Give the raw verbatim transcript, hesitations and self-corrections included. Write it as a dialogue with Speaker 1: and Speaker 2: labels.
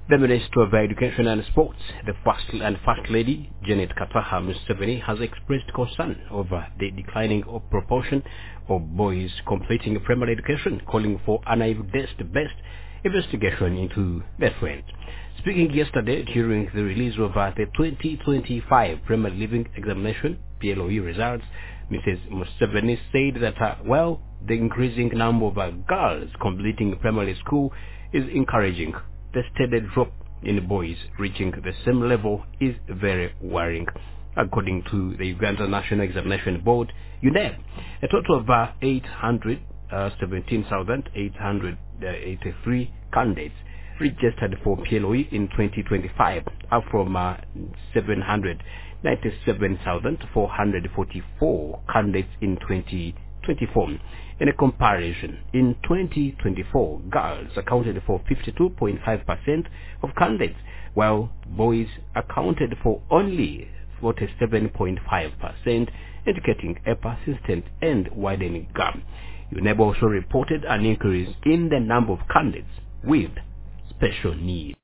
Speaker 1: The Minister of Education and Sports, the First and First Lady, Janet Kataha Museveni, has expressed concern over the declining of proportion of boys completing primary education, calling for an evidence-based investigation into the trend. Speaking yesterday during the release of uh, the twenty twenty-five Primary Living Examination P L O E results, Missus Museveni said that, uh, well, the increasing number of uh, girls completing primary school is encouraging. The steady drop in boys reaching the same level is very worrying. According to the Uganda National Examination Board, U N E B, a total of uh, eight hundred seventeen thousand eight hundred eighty-three candidates registered for P L O E in twenty twenty-five, up from uh, seven hundred ninety-seven thousand four hundred forty-four candidates in twenty twenty-four. In a comparison, in twenty twenty-four, girls accounted for fifty-two point five percent of candidates, while boys accounted for only forty-seven point five percent, indicating a persistent and widening gap. U N E B also reported an increase in the number of candidates with special needs.